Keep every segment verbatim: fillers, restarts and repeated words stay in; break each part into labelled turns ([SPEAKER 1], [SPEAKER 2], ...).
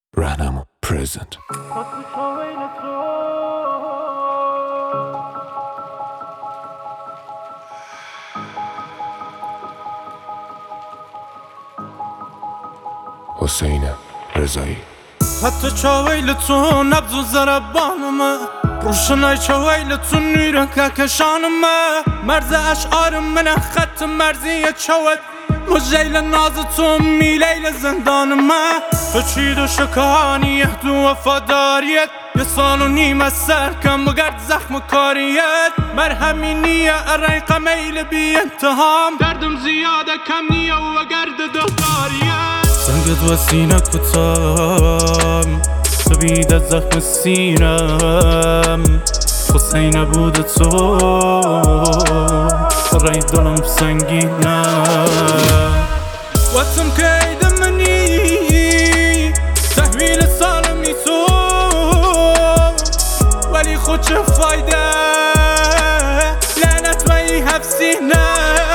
[SPEAKER 1] رهنمون پرزنت. حسین رضایی.
[SPEAKER 2] حتی چاویلتون نبض زربانمه، روشنای چاویلتون نیرن که کشانمه. مرز اشعار منه خط مرزی چاوت، مجیل نازتون میلیل زندانمه. بچید و شکانیت و وفاداریت، یه سال و نیمه سر کم بگرد زخم کاریت. مرهمی نیه ارقه میل بی انتهام، دردم زیاده کم نیه و گرد دلداریت. سنگت و سینه کتام سبید از زخم سینم، حسین بود تو رای دلم سنگینه. وقتم که عید منی تحویل سالمی تو، ولی خود چه فایده لعنت وی حفظینه.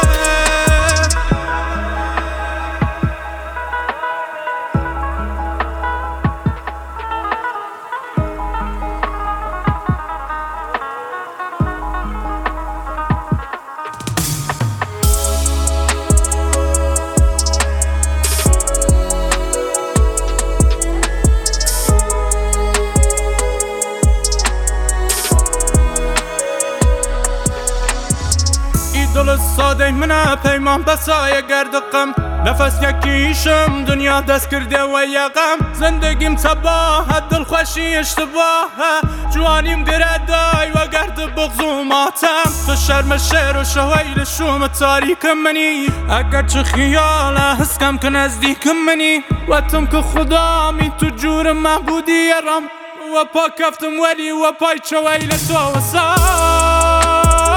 [SPEAKER 2] دل ساده منه پیمان بسای گرد غم، نفس یکیشم دنیا دست کرده و یقم. زندگیم تباهه دلخوشی اشتباهه، جوانیم گردای و گرد بغض و ماتم. تو شرم شعر و شویل شوم تاریک منی، اگرچه خیاله حس کم که نزدیک منی. وقتم که خدامی تو جور محبودی رم، و پا کفتم ولی و پای چویل تو وسام.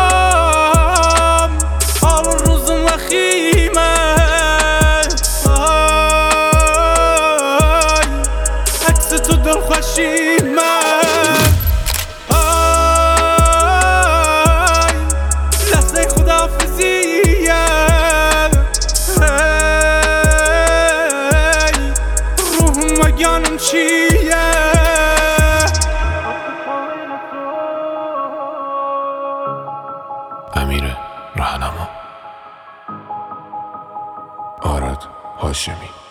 [SPEAKER 2] دل خوشی من آی لحظه خداحافظیه، روحم و جانم چیه.
[SPEAKER 1] امیر رهنما. آراد هاشمی.